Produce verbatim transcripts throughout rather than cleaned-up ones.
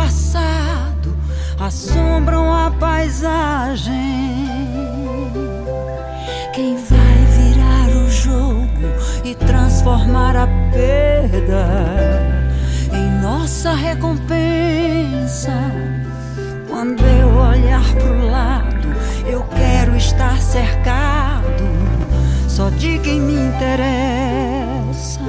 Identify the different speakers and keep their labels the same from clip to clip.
Speaker 1: passado assombram a paisagem. Quem vai virar o jogo e transformar a perda em nossa recompensa? Quando eu olhar pro lado, eu quero estar cercado só de quem me interessa.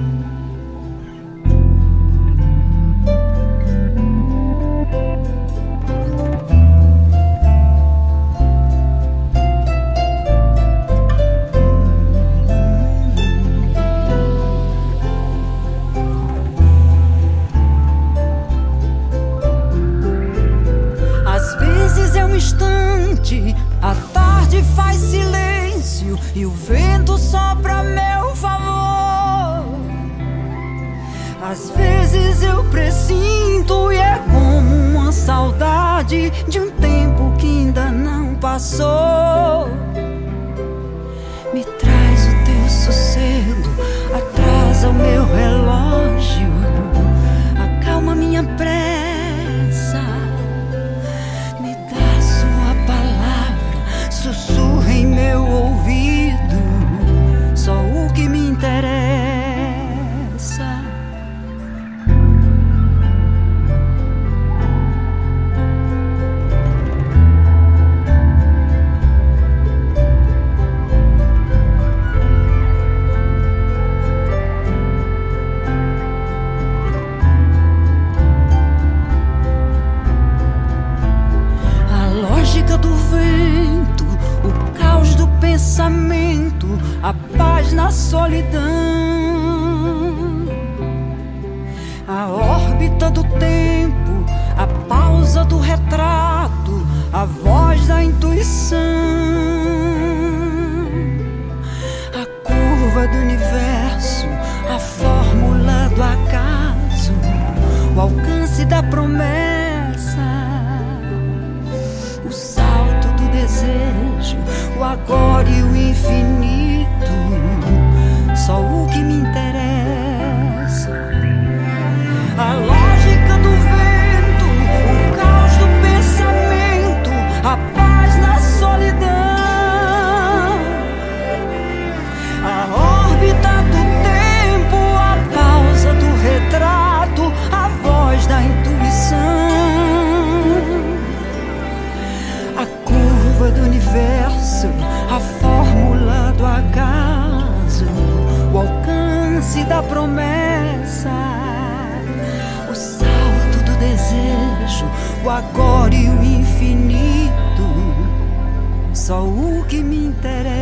Speaker 1: A tarde faz silêncio e o vento sopra a meu favor. Às vezes eu presinto e é como uma saudade de um tempo que ainda não passou. Me traz o teu sossego, atrasa o meu relógio, acalma minha pressa. Sussurra em meu ouvido só o que me interessa. A lógica do vento, o caos do pensamento, a paz na solidão. A órbita do tempo, a pausa do retrato, a voz da intuição. A curva do universo, a fórmula do acaso, o alcance da promessa. O salto do desejo, o agora e o infinito, só o que me interessa. A lógica do vento, o caos do pensamento, a paz na solidão. A órbita do tempo, a pausa do retrato, a voz da intuição. Do universo, a fórmula do acaso, o alcance da promessa. O salto do desejo, o agora e o infinito, só o que me interessa.